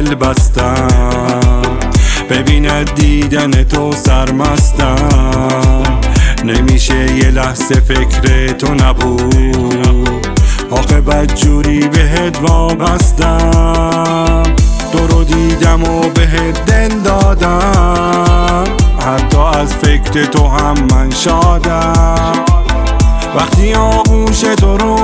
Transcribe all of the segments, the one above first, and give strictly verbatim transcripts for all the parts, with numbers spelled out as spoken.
دل بستم، ببیند دیدن تو سرمستم. نمیشه یه لحظه فکر تو نبود، آخه بدجوری بهت وابستم. تو رو دیدم و بهت دل دادم، حتی از فکر تو هم من شادم. وقتی آغوش تو رو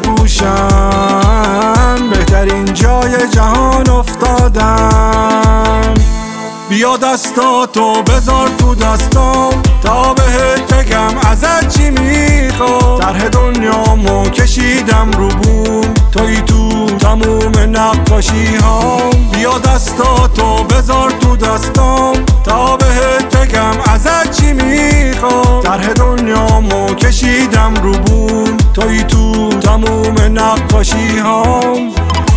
میپوشم، بهترین جای جهان افتادم. بیا دستاتو بذار تو دستام، تا بهت بگم ازت چی میخوام. طرح دنیامو کشیدم رو بوم، توی تو تموم نقاشی هام. بیا دستاتو بذار تو دستام، تا بهت بگم ازت چی میخوام. طرح دنیامو کشیدم رو بوم، توی تو تموم نقاشی هام.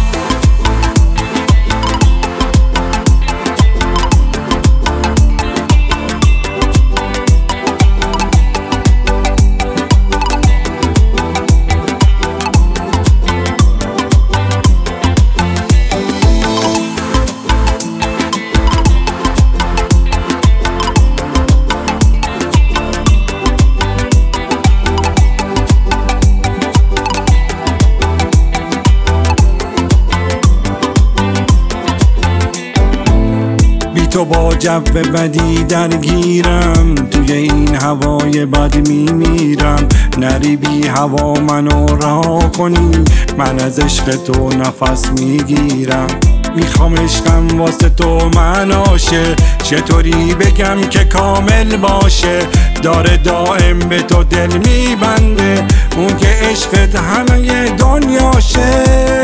تو با جو بدی درگیرم، توی این هوای بد میمیرم. نری بی هوا منو رها کنی، من از عشق تو نفس میگیرم. میخوام عشقم واسه تو مناشه، چطوری بگم که کامل باشه. داره دائم به تو دل میبنده، اون که عشقت همه دنیاشه.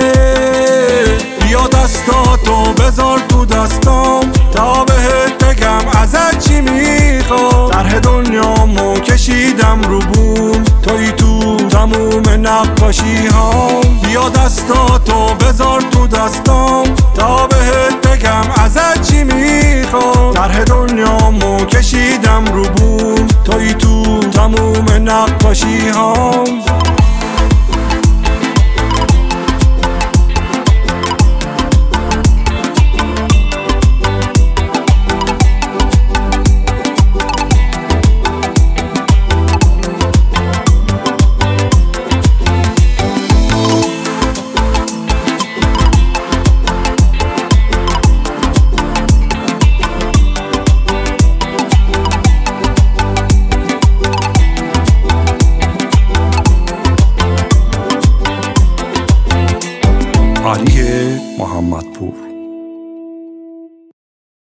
بیا دستاتو بذار تو دستام، تا بهت بگم ازت چی میخوام. طرح دنیامو کشیدم رو بوم، توی تو تموم نقاشی هام. بیا دستاتو بذار تو دستام، تا بهت بگم ازت چی میخوام. طرح دنیامو کشیدم رو بوم، توی تو تموم نقاشی هام. علی محمدپور.